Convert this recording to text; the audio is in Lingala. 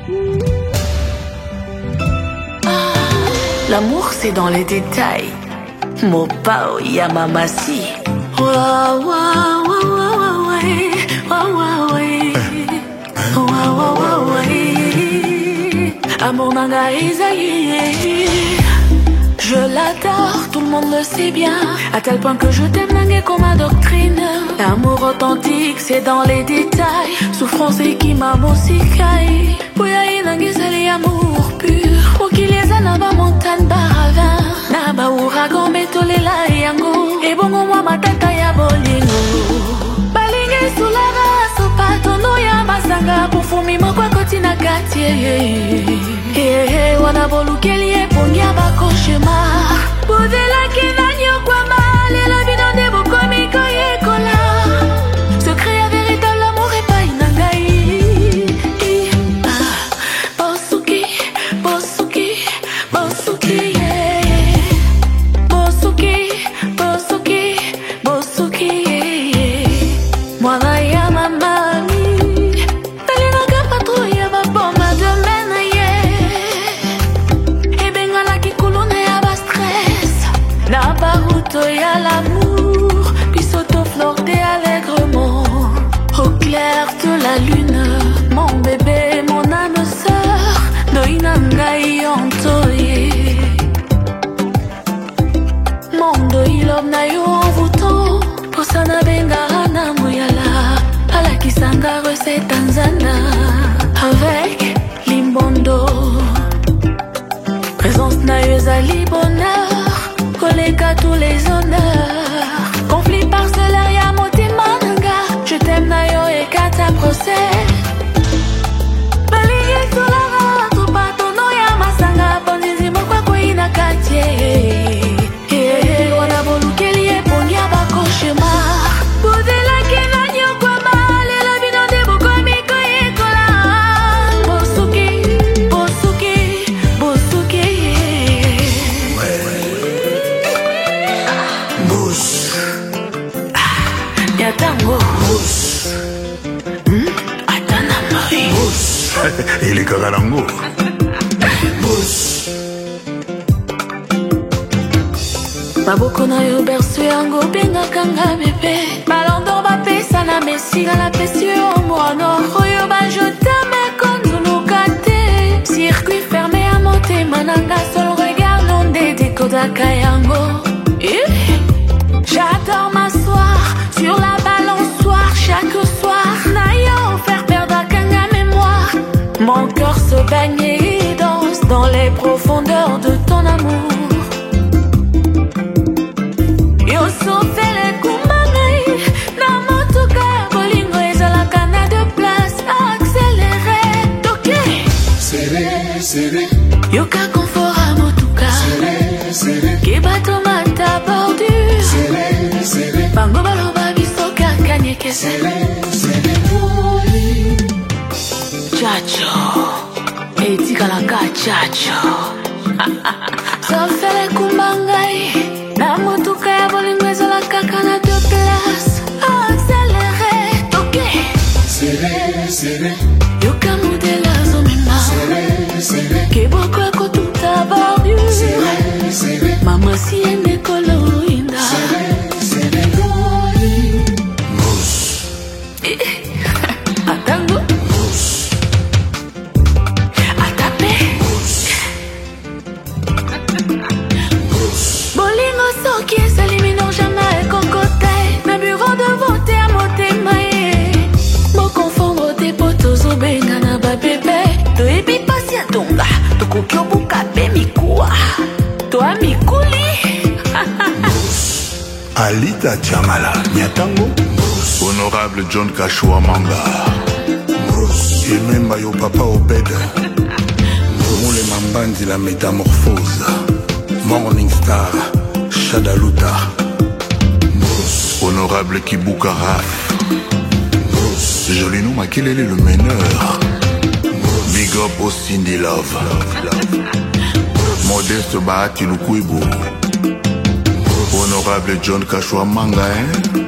L'amour c'est dans les détails. Mon pao ya mamasi. Wa wa wa wa wa wa wa wa wa wa. Amour nanga Isaïe. Je l'adore, tout le monde le sait bien. À tel point que je t'aime nangue comme ma doctrine. L'amour authentique c'est dans les détails. Souffrance et qui m'a mosikai. Pouya nangue c'est l'amour pur. Pour qu'il les a na ba montagne baravin. Na ba ouragan betolela yango. Et bon moi ma tata ya bolingo. Balingue sous la race au patono ya basanga. Pour fumi mo kwa kotina quartier. Wana bolukeli e pongia ba cauchemar. Budela kinanyo kwa mali la vida de bokomi koyekola. Secret à véritable amour et pas inangai. Bosuki, bosuki, bosuki, bosuki, bosuki, bosuki. Mwana ya mamami. Talinaga patrouille va bomba de mena ye. Na baruto ya l'amour, puis s'auto-flirter allègrement. Au clair de la lune, mon bébé, mon âme sœur, noinangai ontoye. Mondo ilom na yo envoûtant, posana bengara na moyala, alakisanga recette tanzana, avec limbondo. Présence na yo zali bonheur. Collègue à tous les honneurs. Conflit parcellaire ya motima nanga. Je t'aime na yo et kata procès. Balingue sous la rate ou patono ya masanga. Bondizi mokwa kwa ina katie. Wana bolukeli e pongia ba cauchemar. Budela kena nyo kwa mali la vida de bokomi koyekola. Bosuki, bosuki, bosuki. Yatango Bous Atana Marie Bous Il est kagarango Bous Maboko na yo bersu yango benga kanga bébé. Ballon d'or ba pesa na Messi na la pesieux au moano. Oyo ba je t'aime comme nous kate. Circuit fermé à monter mananga seul regard non dédé kodaka yango. J'adore m'asseoir sur la balançoire chaque soir. N'ayant faire perdre à kanga mémoire. Mon cœur se baigne et danse dans les profondeurs de ton amour. Yo sauvé les kumbangai. Na motuka bolingo ezalaka na de place. Accéléré, toqué. Serré, serré. Yoka confort à motuka. Serré, serré. Kebato mata bordure. Serré, serré. Bango baloba bisoka kanyeke. Serré, serré. Chacho etikalaka chacho. Sofele kumbangai. Na motuka ya bolingo ezalaka na de place. Accéléré, toqué. Serré, serré. Yoka modela zomema. Serré, serré. Keboko eko tuta bordure. Serré, serré. Mama si ene kolo inda. Serré, serré. Atango Atape Bolingo soki s'élimine jamais cocoté. Mes bureaux de vote à motemae. Mo confondre tes potos au benga na ba bébé. To ebi pasi atonga. To kokyo buka be mikua. To amikuli. Alita Chamala Nyatango Honorable John Kashua Manga Yememba yo papa Obed Moule Mambandi la métamorphose Morning Star Shadaluta Honorable Kibuka Raf Joli nom à quel est le meneur Big up au Cindy Love Modeste Bahati Lukuibu Honorable John Kashua Manga